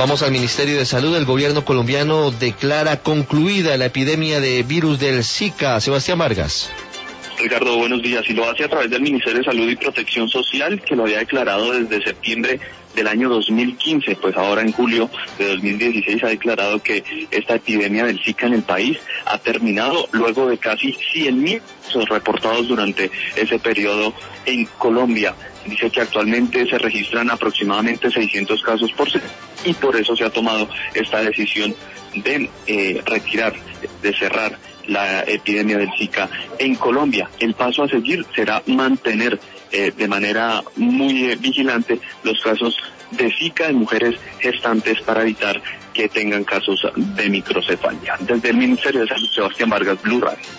Vamos al Ministerio de Salud. El gobierno colombiano declara concluida la epidemia de virus del Zika. Sebastián Vargas. Ricardo, buenos días. Y lo hace a través del Ministerio de Salud y Protección Social, que lo había declarado desde septiembre del año 2015, pues ahora en julio de 2016 ha declarado que esta epidemia del Zika en el país ha terminado luego de casi 100.000 casos reportados durante ese periodo en Colombia. Dice que actualmente se registran aproximadamente 600 casos por semana y por eso se ha tomado esta decisión de retirar, de cerrar la epidemia del Zika en Colombia. El paso a seguir será mantener de manera muy vigilante los casos de Zika en mujeres gestantes para evitar que tengan casos de microcefalia. Desde el Ministerio de Salud, Sebastián Vargas, Blue Radio.